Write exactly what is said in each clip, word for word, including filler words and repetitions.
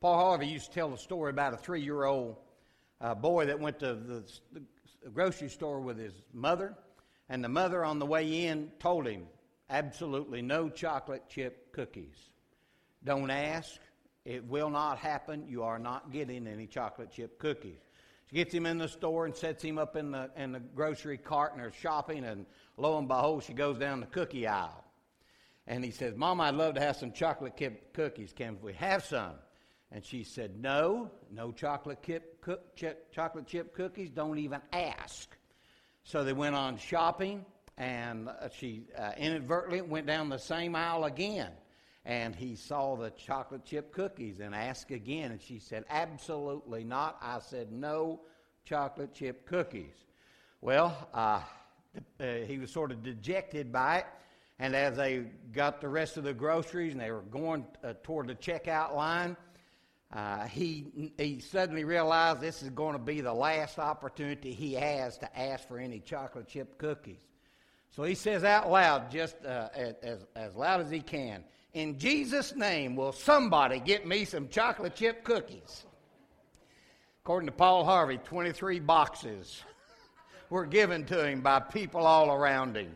Paul Harvey used to tell a story about a three-year-old uh, boy that went to the, the grocery store with his mother, and the mother on the way in told him, absolutely no chocolate chip cookies. Don't ask. It will not happen. You are not getting any chocolate chip cookies. She gets him in the store and sets him up in the in the grocery cart, and they're shopping, and lo and behold, she goes down the cookie aisle. And he says, Mom, I'd love to have some chocolate chip cookies. Can we have some? And she said, no, no chocolate chip, cook, chip, chocolate chip cookies. Don't even ask. So they went on shopping, and she uh, inadvertently went down the same aisle again. And he saw the chocolate chip cookies and asked again. And she said, absolutely not. I said, no chocolate chip cookies. Well, uh, uh, he was sort of dejected by it. And as they got the rest of the groceries and they were going uh, toward the checkout line, uh, he he suddenly realized this is going to be the last opportunity he has to ask for any chocolate chip cookies. So he says out loud, just uh, as, as loud as he can, in Jesus' name, will somebody get me some chocolate chip cookies? According to Paul Harvey, twenty-three boxes were given to him by people all around him.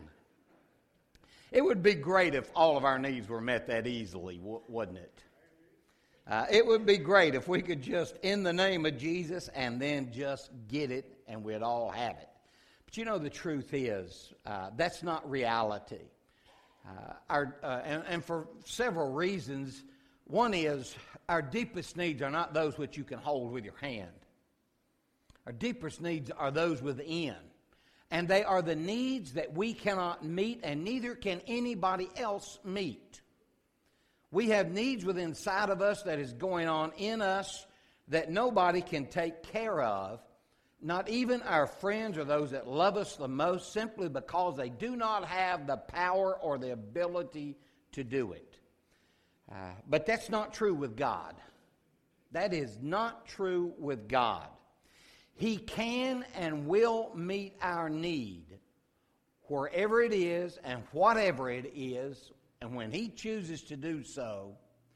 It would be great if all of our needs were met that easily, wouldn't it? Uh, it would be great if we could just, in the name of Jesus, and then just get it, and we'd all have it. But you know, the truth is, uh, that's not reality. Uh, our, uh, and, and for several reasons. One is, our deepest needs are not those which you can hold with your hand. Our deepest needs are those within. And they are the needs that we cannot meet, and neither can anybody else meet. We have needs within inside of us that is going on in us that nobody can take care of, not even our friends or those that love us the most, simply because they do not have the power or the ability to do it. Uh, but that's not true with God. That is not true with God. He can and will meet our need wherever it is and whatever it is, and when He chooses to do so,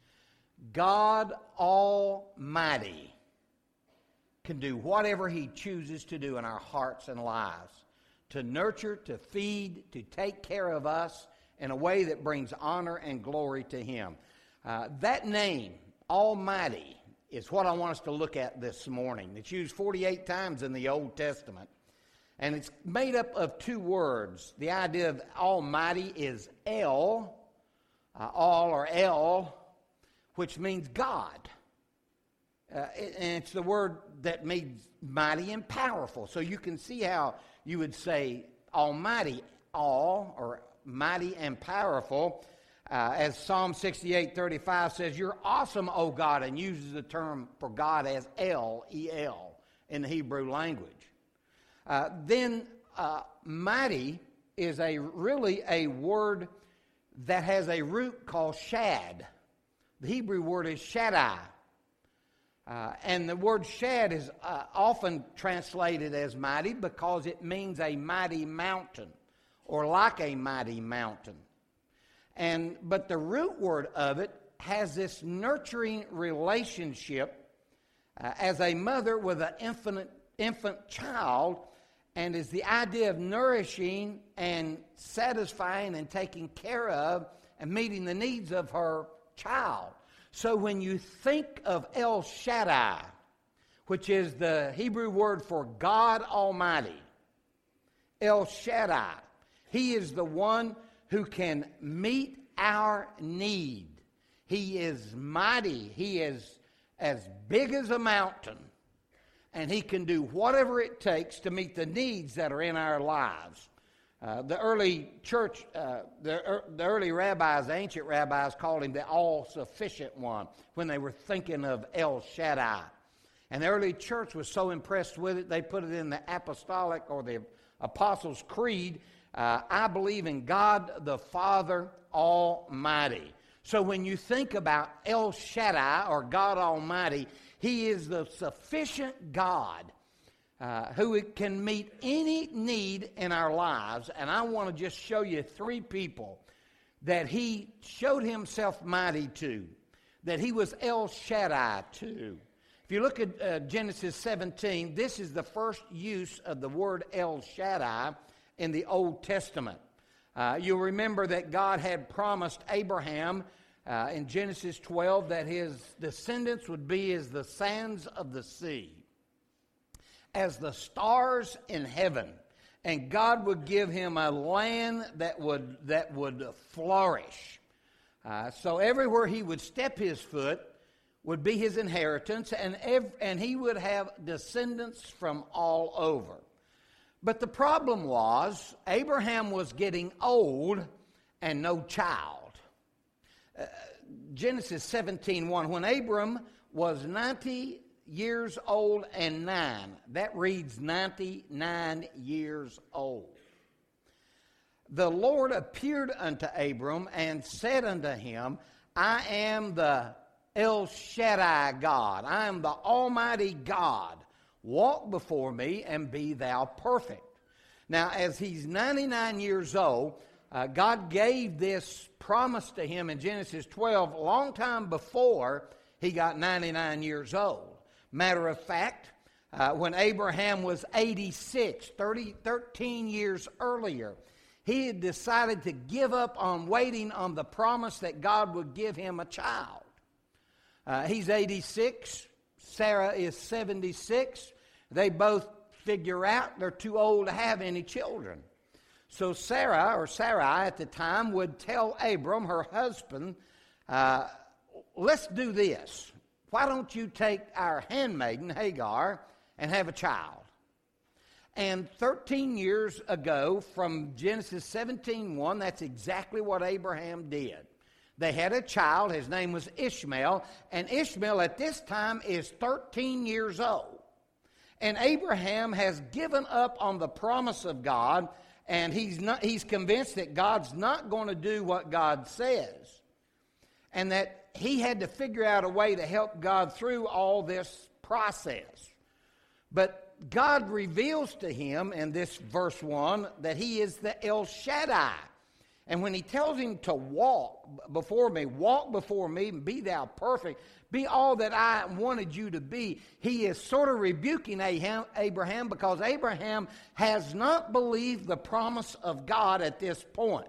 God Almighty can do whatever He chooses to do in our hearts and lives, to nurture, to feed, to take care of us in a way that brings honor and glory to Him. Uh, that name, Almighty, is what I want us to look at this morning. It's used forty-eight times in the Old Testament, and it's made up of two words. The idea of Almighty is El, uh, All or El, which means God. Uh, and it's the word that means mighty and powerful. So you can see how you would say Almighty, all, or mighty and powerful. Uh, as Psalm sixty-eight thirty-five says, you're awesome, O God, and uses the term for God as El, E L, in the Hebrew language. Uh, then uh, mighty is a really a word that has a root called shad. The Hebrew word is shaddai. Uh, and the word shad is uh, often translated as mighty because it means a mighty mountain or like a mighty mountain. And but the root word of it has this nurturing relationship uh, as a mother with an infant, infant child, and is the idea of nourishing and satisfying and taking care of and meeting the needs of her child. So when you think of El Shaddai, which is the Hebrew word for God Almighty, El Shaddai, He is the one who can meet our need. He is mighty. He is as big as a mountain. And He can do whatever it takes to meet the needs that are in our lives. Uh, the early church, uh, the, er, the early rabbis, the ancient rabbis, called Him the all-sufficient one when they were thinking of El Shaddai. And the early church was so impressed with it, they put it in the apostolic or the Apostles' Creed. Uh, I believe in God the Father Almighty. So when you think about El Shaddai or God Almighty, He is the sufficient God uh, who can meet any need in our lives. And I want to just show you three people that He showed Himself mighty to. that he was El Shaddai too. If you look at uh, Genesis seventeen, this is the first use of the word El Shaddai in the Old Testament. Uh, you'll remember that God had promised Abraham uh, in Genesis twelve that his descendants would be as the sands of the sea, as the stars in heaven, and God would give him a land that would that would flourish. Uh, so everywhere he would step his foot would be his inheritance, and ev- and he would have descendants from all over. But the problem was, Abraham was getting old and no child. Uh, Genesis seventeen one, when Abram was ninety years old and nine, that reads ninety-nine years old. The Lord appeared unto Abram and said unto him, I am the El Shaddai God. I am the Almighty God. Walk before me and be thou perfect. Now, as he's ninety-nine years old, uh, God gave this promise to him in Genesis twelve a long time before he got ninety-nine years old. Matter of fact, uh, when Abraham was eighty-six, thirty, thirteen years earlier, he had decided to give up on waiting on the promise that God would give him a child. Uh, he's eighty-six. Sarah is seventy-six. They both figure out they're too old to have any children. So Sarah, or Sarai at the time, would tell Abram, her husband, uh, let's do this. Why don't you take our handmaiden, Hagar, and have a child? And thirteen years ago, from Genesis seventeen one, that's exactly what Abraham did. They had a child. His name was Ishmael. And Ishmael at this time is thirteen years old. And Abraham has given up on the promise of God, and he's not, he's convinced that God's not going to do what God says. And that he had to figure out a way to help God through all this process. But God reveals to him in this verse one that he is the El Shaddai. And when he tells him to walk before me, walk before me and be thou perfect, be all that I wanted you to be, he is sort of rebuking Abraham because Abraham has not believed the promise of God at this point.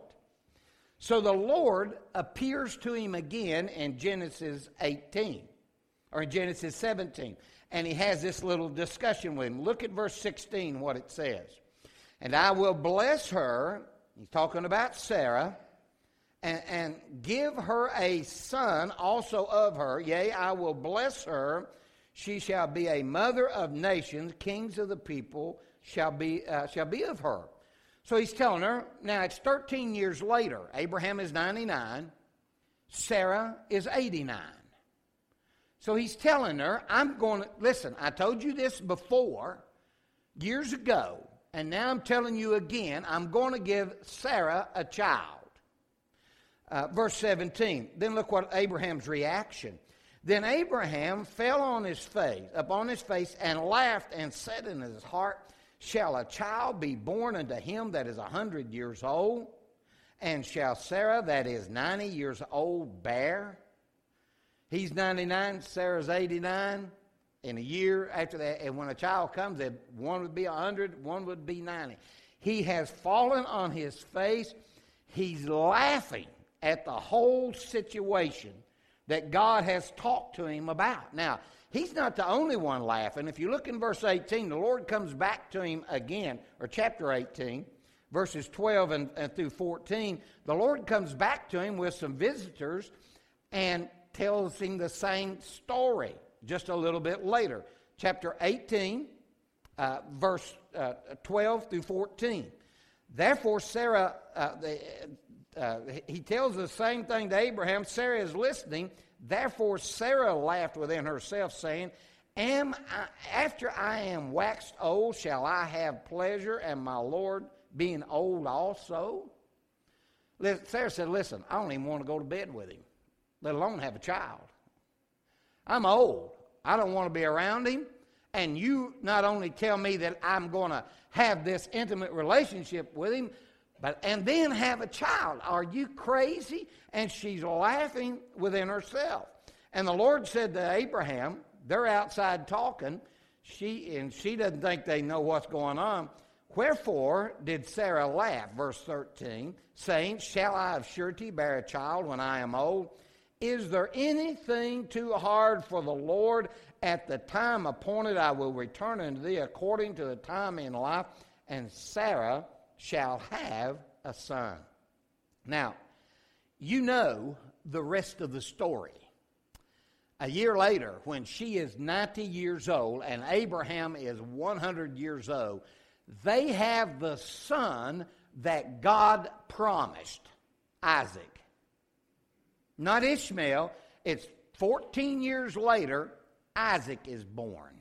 So the Lord appears to him again in Genesis eighteen, or in Genesis seventeen, and he has this little discussion with him. Look at verse sixteen, what it says. And I will bless her, he's talking about Sarah, and, and give her a son also of her. Yea, I will bless her. She shall be a mother of nations. Kings of the people shall be uh, shall be of her. So he's telling her, now it's thirteen years later. Abraham is ninety-nine. Sarah is eighty-nine. So he's telling her, I'm going to, listen, I told you this before, years ago, and now I'm telling you again, I'm going to give Sarah a child. Uh, verse seventeen, then look what Abraham's reaction. Then Abraham fell on his face, upon his face, and laughed and said in his heart, shall a child be born unto him that is a hundred years old? And shall Sarah that is ninety years old bear? He's ninety-nine, Sarah's eighty-nine. In a year after that, and when a child comes, one would be a hundred, one would be ninety. He has fallen on his face. He's laughing at the whole situation that God has talked to him about. Now, he's not the only one laughing. If you look in verse eighteen, the Lord comes back to him again, or chapter eighteen, verses twelve and, and through fourteen. The Lord comes back to him with some visitors and tells him the same story just a little bit later. Chapter eighteen, uh, verse uh, twelve through fourteen. Therefore, Sarah, uh, the, uh, he tells the same thing to Abraham. Sarah is listening. Therefore, Sarah laughed within herself, saying, Am I, after I am waxed old, shall I have pleasure, and my Lord being old also? Sarah said, listen, I don't even want to go to bed with him, let alone have a child. I'm old. I don't want to be around him. And you not only tell me that I'm going to have this intimate relationship with him, but and then have a child. Are you crazy? And she's laughing within herself. And the Lord said to Abraham, they're outside talking, she and she doesn't think they know what's going on. Wherefore did Sarah laugh, verse thirteen, saying, shall I of surety bear a child when I am old? Is there anything too hard for the Lord? At the time appointed I will return unto thee according to the time in life, and Sarah shall have a son. Now, you know the rest of the story. A year later, when she is ninety years old and Abraham is one hundred years old, they have the son that God promised, Isaac. Not Ishmael. It's fourteen years later, Isaac is born.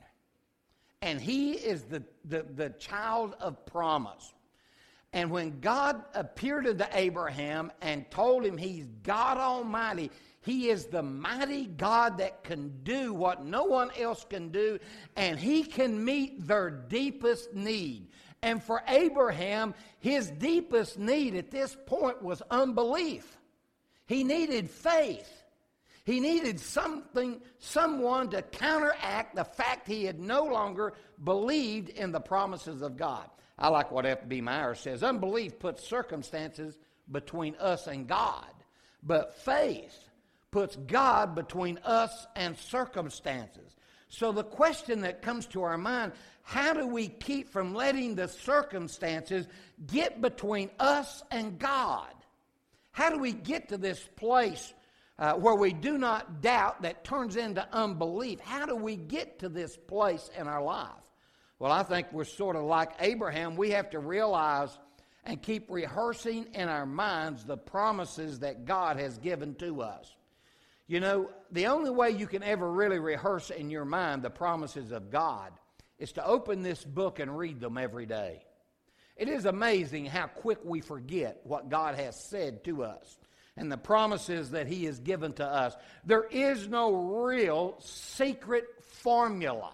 And he is the, the, the child of promise. And when God appeared unto Abraham and told him he's God Almighty, he is the mighty God that can do what no one else can do, and he can meet their deepest need. And for Abraham, his deepest need at this point was unbelief. He needed faith. He needed something, someone to counteract the fact he had no longer believed in the promises of God. I like what F B Meyer says. Unbelief puts circumstances between us and God, but faith puts God between us and circumstances. So the question that comes to our mind, how do we keep from letting the circumstances get between us and God? How do we get to this place uh, where we do not doubt that turns into unbelief? How do we get to this place in our life? Well, I think we're sort of like Abraham. We have to realize and keep rehearsing in our minds the promises that God has given to us. You know, the only way you can ever really rehearse in your mind the promises of God is to open this book and read them every day. It is amazing how quick we forget what God has said to us and the promises that he has given to us. There is no real secret formula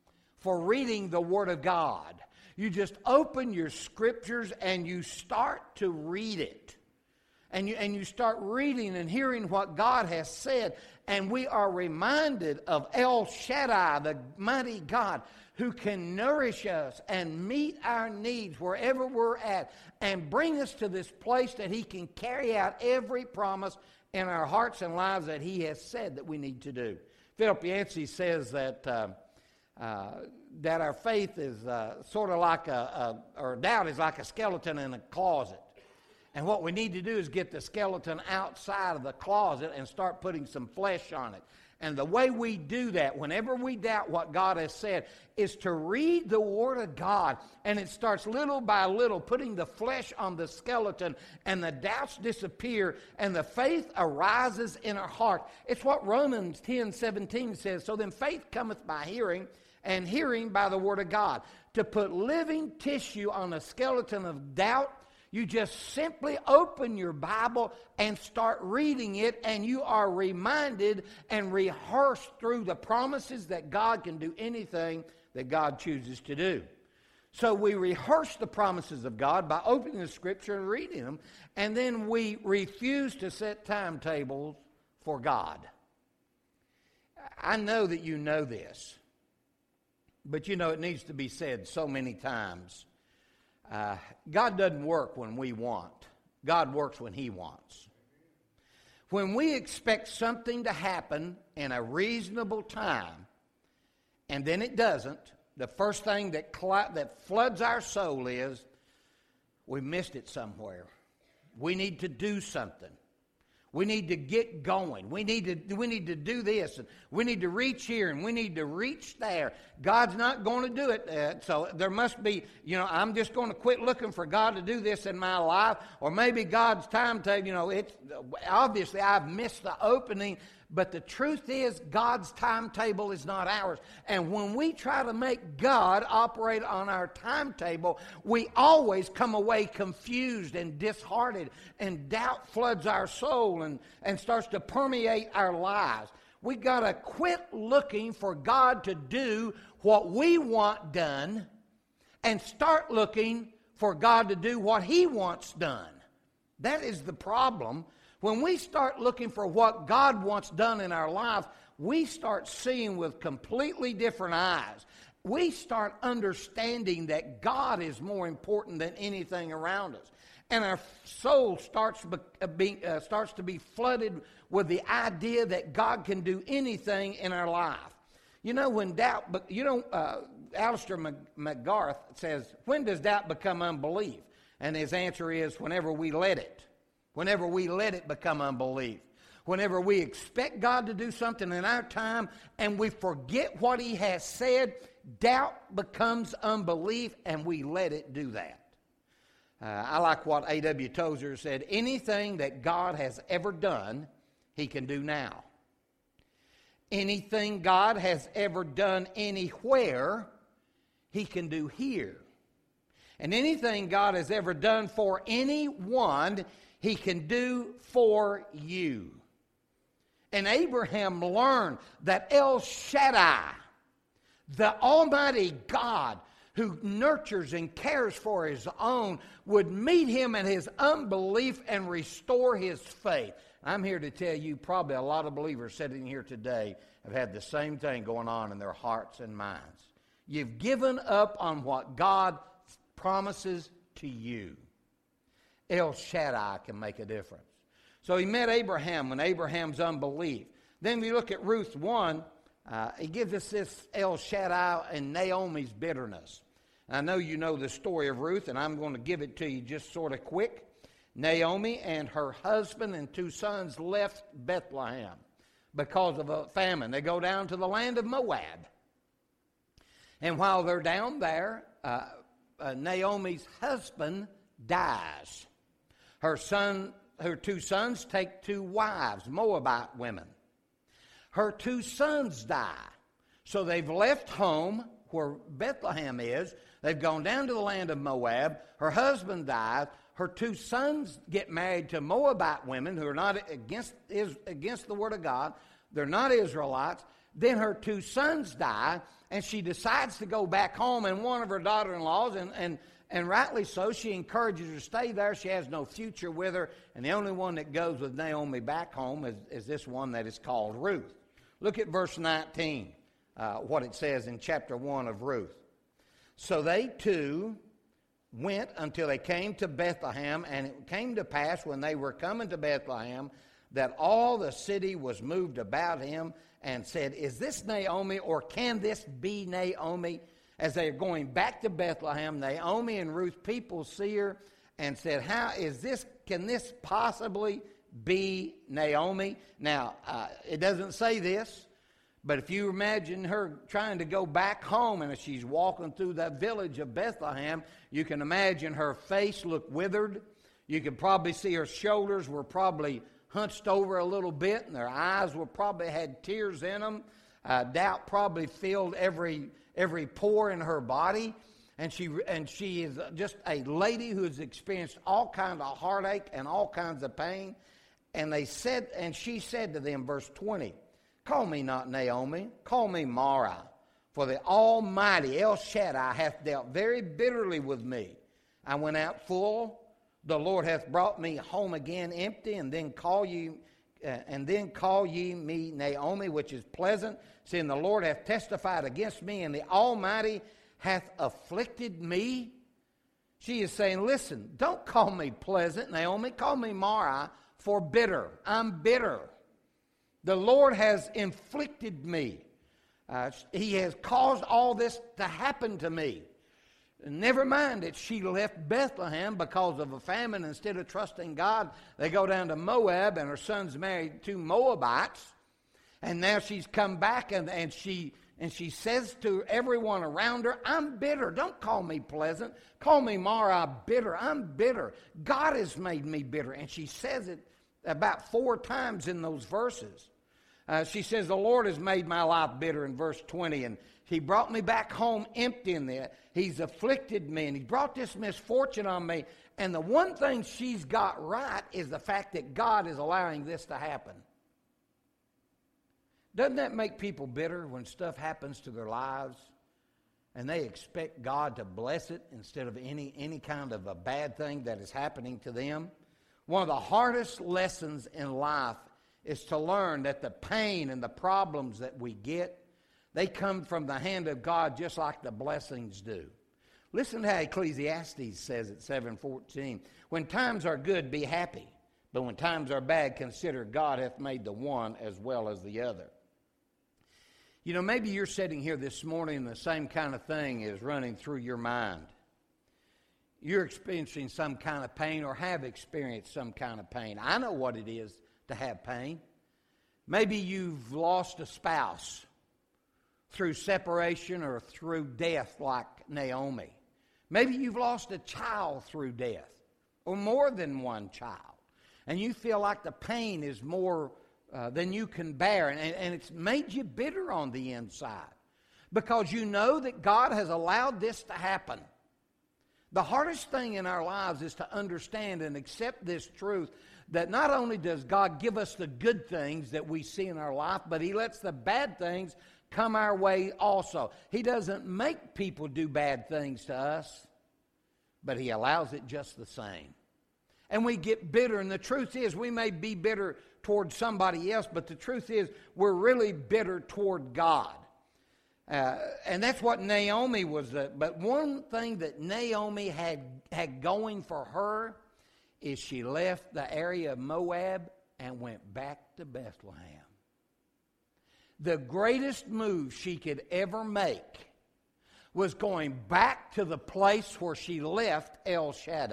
for reading the Word of God. You just open your scriptures and you start to read it. And you, and you start reading and hearing what God has said. And we are reminded of El Shaddai, the mighty God, who can nourish us and meet our needs wherever we're at and bring us to this place that he can carry out every promise in our hearts and lives that he has said that we need to do. Philip Yancey says that uh, uh, that our faith is uh, sort of like a, a, or doubt is like a skeleton in a closet. And what we need to do is get the skeleton outside of the closet and start putting some flesh on it. And the way we do that, whenever we doubt what God has said, is to read the Word of God. And it starts little by little putting the flesh on the skeleton, and the doubts disappear, and the faith arises in our heart. It's what Romans ten seventeen says. So then faith cometh by hearing, and hearing by the Word of God. To put living tissue on a skeleton of doubt, you just simply open your Bible and start reading it, and you are reminded and rehearsed through the promises that God can do anything that God chooses to do. So we rehearse the promises of God by opening the Scripture and reading them, and then we refuse to set timetables for God. I know that you know this, but you know it needs to be said so many times. Uh, God doesn't work when we want. God works when he wants. When we expect something to happen in a reasonable time, and then it doesn't, the first thing that cl- that floods our soul is, we missed it somewhere. We need to do something. We need to get going. We need to, we need to do this, and we need to reach here, and we need to reach there. God's not going to do it, uh, so there must be, you know, I'm just going to quit looking for God to do this in my life, or maybe God's timetable, you know, it's, obviously I've missed the opening, but the truth is God's timetable is not ours. And when we try to make God operate on our timetable, we always come away confused and disheartened, and doubt floods our soul and, and starts to permeate our lives. We got to quit looking for God to do what we want done and start looking for God to do what he wants done. That is the problem. When we start looking for what God wants done in our life, we start seeing with completely different eyes. We start understanding that God is more important than anything around us. And our soul starts, be, uh, starts to be flooded with the idea that God can do anything in our life. You know, when doubt, but you know, uh, Alistair McGarth says, when does doubt become unbelief? And his answer is, whenever we let it. Whenever we let it become unbelief. Whenever we expect God to do something in our time and we forget what He has said, doubt becomes unbelief and we let it do that. Uh, I like what A W Tozer said, anything that God has ever done, He can do now. Anything God has ever done anywhere, He can do here. And anything God has ever done for anyone, He can do for you. And Abraham learned that El Shaddai, the Almighty God, who nurtures and cares for His own, would meet him in his unbelief and restore his faith. I'm here to tell you, probably a lot of believers sitting here today have had the same thing going on in their hearts and minds. You've given up on what God promises to you. El Shaddai can make a difference. So he met Abraham when Abraham's unbelief. Then we look at Ruth one. Uh, he gives us this El Shaddai and Naomi's bitterness. I know you know the story of Ruth, and I'm going to give it to you just sort of quick. Naomi and her husband and two sons left Bethlehem because of a famine. They go down to the land of Moab. And while they're down there, uh, uh, Naomi's husband dies. Her son, her two sons take two wives, Moabite women. Her two sons die. So they've left home where Bethlehem is. They've gone down to the land of Moab. Her husband dies. Her two sons get married to Moabite women who are not against, is, against the Word of God. They're not Israelites. Then her two sons die, and she decides to go back home, and one of her daughter-in-laws, and, and, and rightly so, she encourages her to stay there. She has no future with her, and the only one that goes with Naomi back home is, is this one that is called Ruth. Look at verse nineteen, uh, what it says in chapter one of Ruth. So they two went until they came to Bethlehem, and it came to pass when they were coming to Bethlehem that all the city was moved about him and said, is this Naomi, or can this be Naomi? As they are going back to Bethlehem, Naomi and Ruth's people see her and said, how is this, can this possibly be Naomi? Now, uh, it doesn't say this, but if you imagine her trying to go back home, and as she's walking through that village of Bethlehem, you can imagine her face looked withered. You can probably see her shoulders were probably hunched over a little bit, and their eyes were probably had tears in them. Uh, doubt probably filled every every pore in her body, and she and she is just a lady who has experienced all kinds of heartache and all kinds of pain. And they said, and she said to them, verse twenty, call me not Naomi, call me Mara, for the Almighty El Shaddai hath dealt very bitterly with me. I went out full. The Lord hath brought me home again empty, and then call you, uh, and then call ye me Naomi, which is pleasant, seeing the Lord hath testified against me, and the Almighty hath afflicted me. She is saying, listen, don't call me pleasant, Naomi. Call me Mara, for bitter. I'm bitter. The Lord has inflicted me. Uh, he has caused all this to happen to me. Never mind that she left Bethlehem because of a famine. Instead of trusting God, they go down to Moab, and her son's married to Moabites. And now she's come back, and, and she and she says to everyone around her, I'm bitter. Don't call me pleasant. Call me Mara, bitter. I'm bitter. God has made me bitter. And she says it about four times in those verses. Uh, she says, the Lord has made my life bitter in verse twenty, and He brought me back home empty in there. He's afflicted me, and He brought this misfortune on me. And the one thing she's got right is the fact that God is allowing this to happen. Doesn't that make people bitter when stuff happens to their lives and they expect God to bless it instead of any, any kind of a bad thing that is happening to them? One of the hardest lessons in life is to learn that the pain and the problems that we get, they come from the hand of God just like the blessings do. Listen to how Ecclesiastes says at seven fourteen. When times are good, be happy. But when times are bad, consider God hath made the one as well as the other. You know, maybe you're sitting here this morning and the same kind of thing is running through your mind. You're experiencing some kind of pain or have experienced some kind of pain. I know what it is to have pain. Maybe you've lost a spouse through separation or through death like Naomi. Maybe you've lost a child through death or more than one child. And you feel like the pain is more uh, than you can bear. And, and it's made you bitter on the inside because you know that God has allowed this to happen. The hardest thing in our lives is to understand and accept this truth that not only does God give us the good things that we see in our life, but He lets the bad things come our way also. He doesn't make people do bad things to us, but He allows it just the same. And we get bitter, and the truth is we may be bitter toward somebody else, but the truth is we're really bitter toward God. Uh, and that's what Naomi was. Uh, but one thing that Naomi had, had going for her is she left the area of Moab and went back to Bethlehem. The greatest move she could ever make was going back to the place where she left El Shaddai,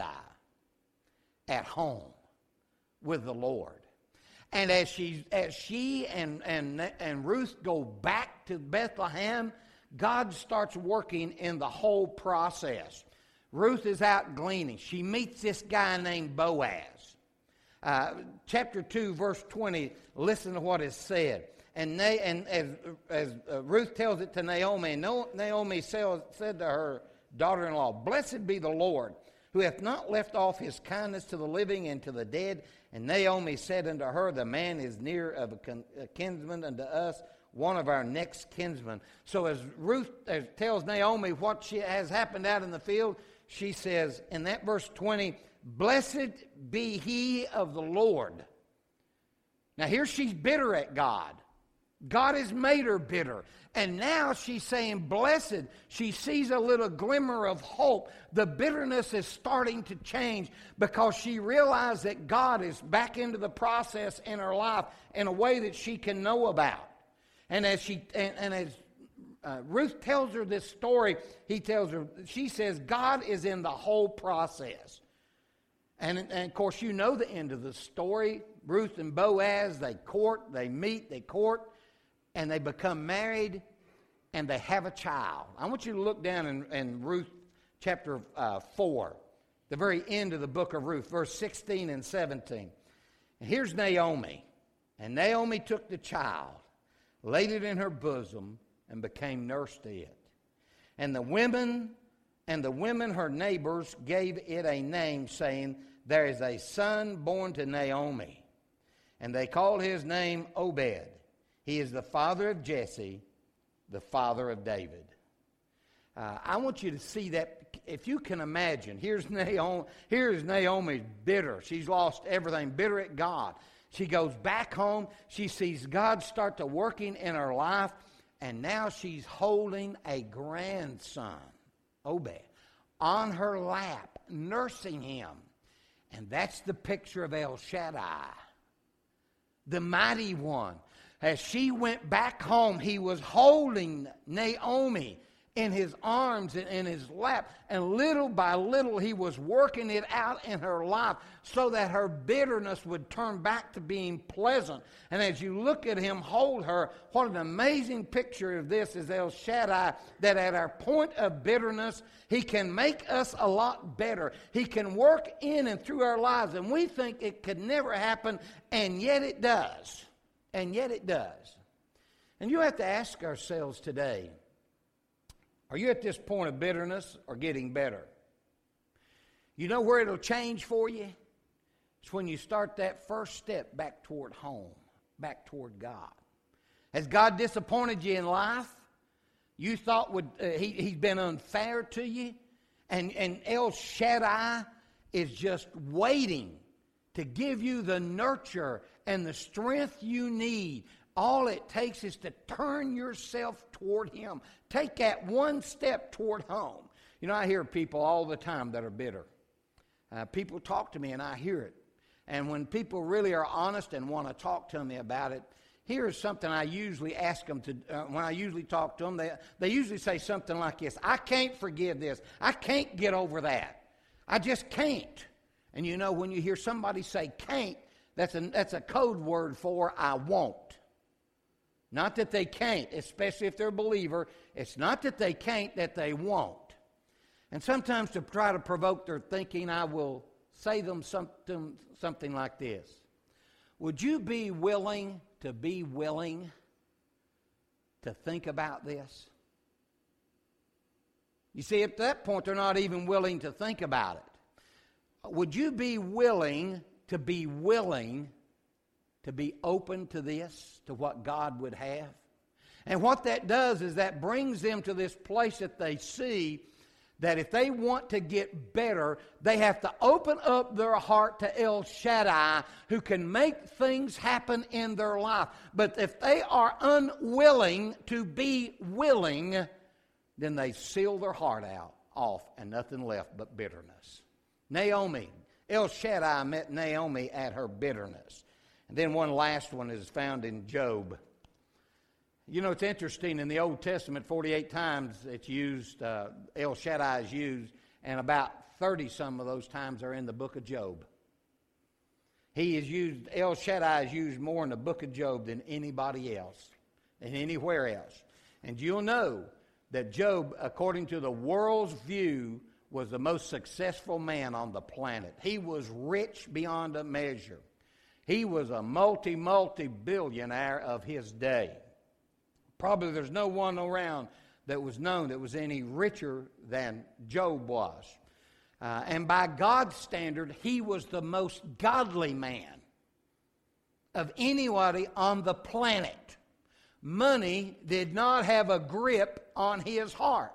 at home with the Lord. And as she as she and, and, and Ruth go back to Bethlehem, God starts working in the whole process. Ruth is out gleaning. She meets this guy named Boaz. Uh, chapter two, verse twenty, listen to what is said. And, Na- and as, as uh, Ruth tells it to Naomi, and Naomi said to her daughter-in-law, "Blessed be the Lord, who hath not left off his kindness to the living and to the dead." And Naomi said unto her, "The man is near of a, kin- a kinsman unto us, one of our next kinsmen." So as Ruth as tells Naomi what she has happened out in the field, she says in that verse twenty, "Blessed be he of the Lord." Now here she's bitter at God. God has made her bitter. And now she's saying, blessed. She sees a little glimmer of hope. The bitterness is starting to change because she realized that God is back into the process in her life in a way that she can know about. And as she and, and as uh, Ruth tells her this story, he tells her, she says, God is in the whole process. And, and of course, you know the end of the story. Ruth and Boaz, they court, they meet, they court. And they become married, and they have a child. I want you to look down in, in Ruth chapter uh, four, the very end of the book of Ruth, verse sixteen and seventeen. And here's Naomi. And Naomi took the child, laid it in her bosom, and became nurse to it. And the women and the women, her neighbors, gave it a name, saying, "There is a son born to Naomi." And they called his name Obed. He is the father of Jesse, the father of David. Uh, I want you to see that, if you can imagine, here's Naomi, here's Naomi bitter. She's lost everything, bitter at God. She goes back home. She sees God start to working in her life, and now she's holding a grandson, Obed, on her lap, nursing him. And that's the picture of El Shaddai, the mighty one. As she went back home, he was holding Naomi in his arms and in his lap. And little by little, he was working it out in her life so that her bitterness would turn back to being pleasant. And as you look at him hold her, what an amazing picture of this is El Shaddai, that at our point of bitterness, he can make us a lot better. He can work in and through our lives. And we think it could never happen, and yet it does. And yet it does. And you have to ask ourselves today, are you at this point of bitterness or getting better? You know where it'll change for you? It's when you start that first step back toward home, back toward God. Has God disappointed you in life? You thought would uh, he, he's been unfair to you? And, and El Shaddai is just waiting to give you the nurture and the strength you need. All it takes is to turn yourself toward Him. Take that one step toward home. You know, I hear people all the time that are bitter. Uh, people talk to me and I hear it. And when people really are honest and want to talk to me about it, here's something I usually ask them to, uh, when I usually talk to them, they, they usually say something like this: I can't forgive this. I can't get over that. I just can't. And you know, when you hear somebody say can't, that's a, that's a code word for I won't. Not that they can't, especially if they're a believer. It's not that they can't, that they won't. And sometimes to try to provoke their thinking, I will say them something, something like this: would you be willing to be willing to think about this? You see, at that point, they're not even willing to think about it. Would you be willing to be willing to be open to this, to what God would have? And what that does is that brings them to this place that they see that if they want to get better, they have to open up their heart to El Shaddai, who can make things happen in their life. But if they are unwilling to be willing, then they seal their heart out off and nothing left but bitterness. Naomi, El Shaddai met Naomi at her bitterness. And then one last one is found in Job. You know, it's interesting, in the Old Testament, forty-eight times it's used, uh, El Shaddai is used, and about thirty some of those times are in the book of Job. He is used, El Shaddai is used more in the book of Job than anybody else, than anywhere else. And you'll know that Job, according to the world's view, was the most successful man on the planet. He was rich beyond a measure. He was a multi, multi-billionaire of his day. Probably there's no one around that was known that was any richer than Job was. Uh, and by God's standard, he was the most godly man of anybody on the planet. Money did not have a grip on his heart.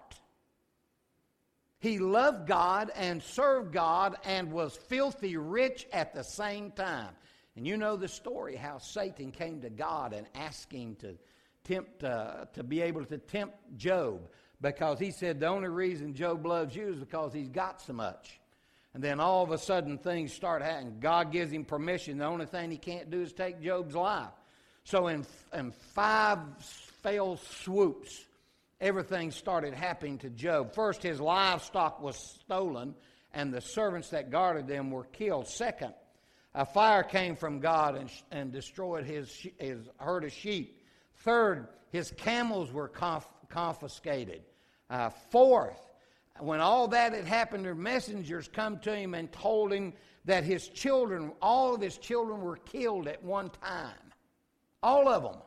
He loved God and served God and was filthy rich at the same time. And you know the story, how Satan came to God and asked him to tempt, uh, to be able to tempt Job, because he said the only reason Job loves you is because he's got so much. And then all of a sudden things start happening. God gives him permission. The only thing he can't do is take Job's life. So in, in five failed swoops, everything started happening to Job. First, his livestock was stolen, and the servants that guarded them were killed. Second, a fire came from God and, and destroyed his, his herd of sheep. Third, his camels were conf, confiscated. Uh, fourth, when all that had happened, their messengers come to him and told him that his children, all of his children were killed at one time. All of them.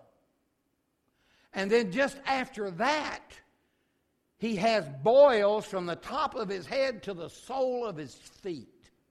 And then just after that, he has boils from the top of his head to the sole of his feet.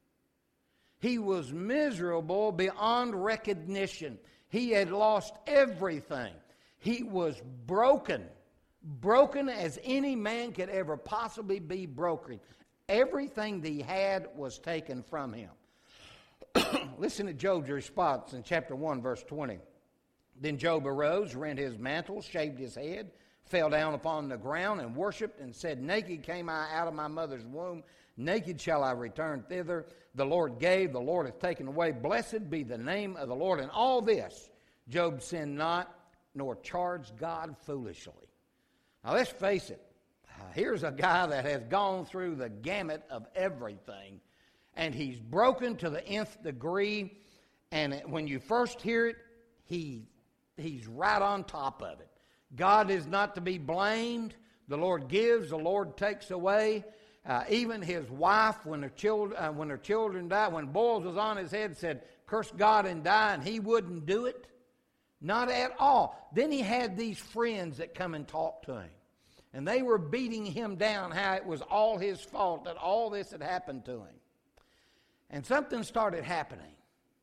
He was miserable beyond recognition. He had lost everything. He was broken. Broken as any man could ever possibly be broken. Everything that he had was taken from him. Listen to Job's response in chapter one, verse twenty. Then Job arose, rent his mantle, shaved his head, fell down upon the ground and worshipped and said, Naked came I out of my mother's womb. Naked shall I return thither. The Lord gave, the Lord hath taken away. Blessed be the name of the Lord. And all this, Job sinned not, nor charged God foolishly. Now let's face it. Here's a guy that has gone through the gamut of everything. And he's broken to the nth degree. And when you first hear it, he, he's right on top of it. God is not to be blamed. The Lord gives, the Lord takes away. Uh, even his wife, when her children, uh, when her children died, when boils was on his head, said, "Curse God and die," and he wouldn't do it. Not at all. Then he had these friends that come and talk to him, and they were beating him down, how it was all his fault that all this had happened to him. And something started happening.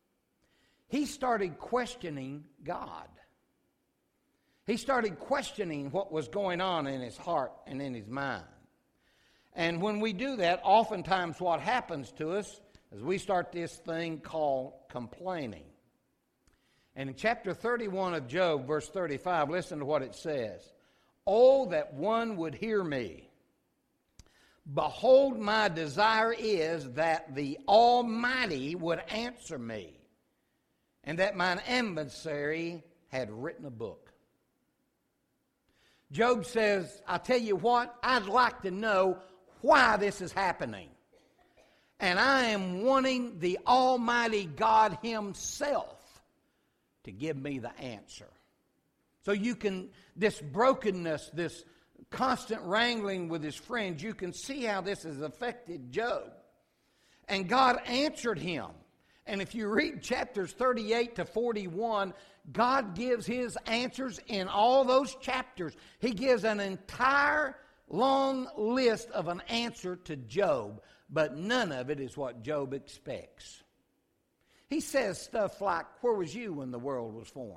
He started questioning God. He started questioning what was going on in his heart and in his mind. And when we do that, oftentimes what happens to us is we start this thing called complaining. And in chapter thirty-one of Job, verse thirty-five, listen to what it says. Oh, that one would hear me. Behold, my desire is that the Almighty would answer me, and that mine adversary had written a book. Job says, I tell you what, I'd like to know why this is happening. And I am wanting the Almighty God Himself to give me the answer. So you can, this brokenness, this constant wrangling with his friends, you can see how this has affected Job. And God answered him. And if you read chapters thirty-eight to forty-one, God gives His answers in all those chapters. He gives an entire long list of an answer to Job, but none of it is what Job expects. He says stuff like, where was you when the world was formed?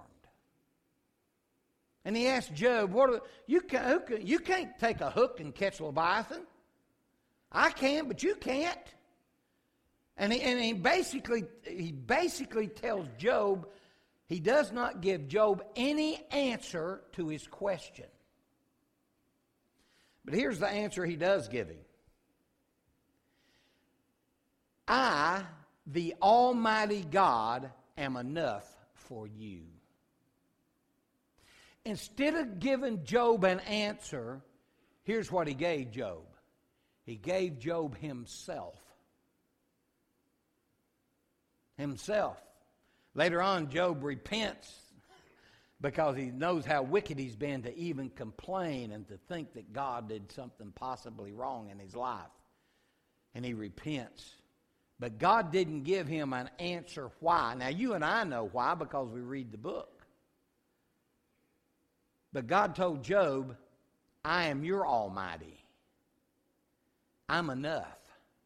And he asked Job, what are, you, can, you can't take a hook and catch Leviathan. I can, but you can't. And he, and he basically he basically tells Job, he does not give Job any answer to his question. But here's the answer he does give him. I, the Almighty God, am enough for you. Instead of giving Job an answer, here's what he gave Job. He gave Job himself. Himself. Later on, Job repents because he knows how wicked he's been to even complain and to think that God did something possibly wrong in his life. And he repents. But God didn't give him an answer why. Now, you and I know why because we read the book. But God told Job, I am your Almighty. I'm enough.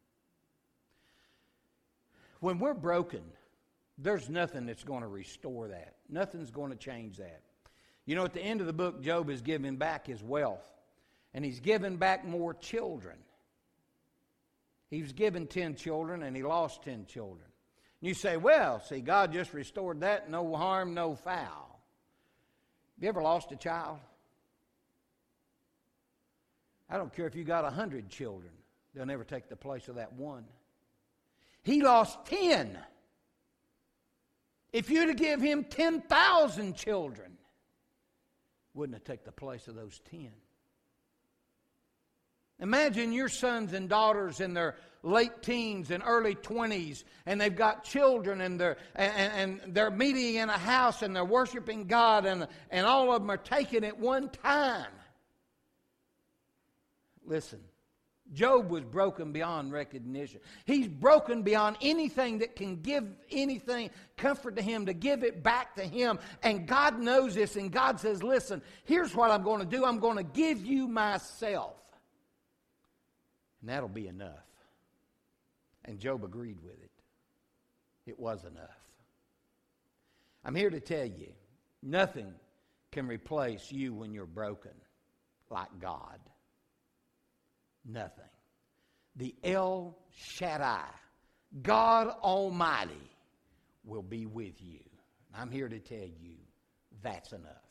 When we're broken, there's nothing that's going to restore that. Nothing's going to change that. You know, at the end of the book, Job is giving back his wealth. And he's given back more children. He was given ten children and he lost ten children. And you say, well, see, God just restored that. No harm, no foul. Have you ever lost a child? I don't care if you got a hundred children. They'll never take the place of that one. He lost ten. If you'd have given him ten thousand children, wouldn't have taken the place of those ten. Imagine your sons and daughters in their late teens and early twenties, and they've got children, and they're and, and they're meeting in a house, and they're worshiping God, and and all of them are taken at one time. Listen, Job was broken beyond recognition. He's broken beyond anything that can give anything comfort to him, to give it back to him. And God knows this, and God says, listen, here's what I'm going to do. I'm going to give you myself. And that'll be enough. And Job agreed with it. It was enough. I'm here to tell you, nothing can replace you when you're broken like God. Nothing. The El Shaddai, God Almighty, will be with you. I'm here to tell you that's enough.